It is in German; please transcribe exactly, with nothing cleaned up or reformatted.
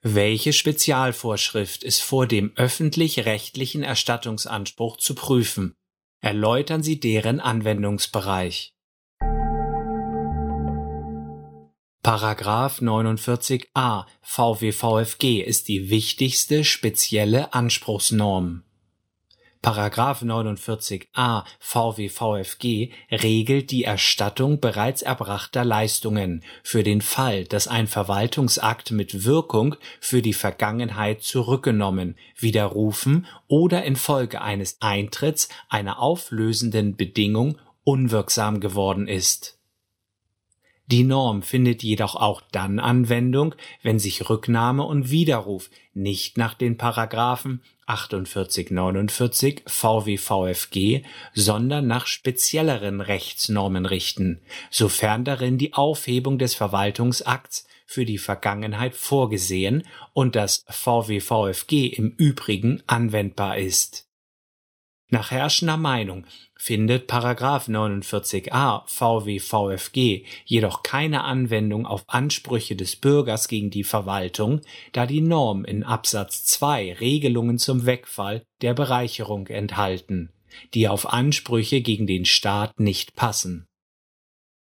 Welche Spezialvorschrift ist vor dem öffentlich-rechtlichen Erstattungsanspruch zu prüfen? Erläutern Sie deren Anwendungsbereich. Paragraph neunundvierzig a V W V F G ist die wichtigste spezielle Anspruchsnorm. Paragraph neunundvierzig a V W V F G regelt die Erstattung bereits erbrachter Leistungen für den Fall, dass ein Verwaltungsakt mit Wirkung für die Vergangenheit zurückgenommen, widerrufen oder infolge eines Eintritts einer auflösenden Bedingung unwirksam geworden ist. Die Norm findet jedoch auch dann Anwendung, wenn sich Rücknahme und Widerruf nicht nach den Paragraphen achtundvierzig neunundvierzig V W V F G, sondern nach spezielleren Rechtsnormen richten, sofern darin die Aufhebung des Verwaltungsakts für die Vergangenheit vorgesehen und das V W V F G im Übrigen anwendbar ist. Nach herrschender Meinung findet Paragraph neunundvierzig a V W V F G jedoch keine Anwendung auf Ansprüche des Bürgers gegen die Verwaltung, da die Norm in Absatz zwei Regelungen zum Wegfall der Bereicherung enthalten, die auf Ansprüche gegen den Staat nicht passen.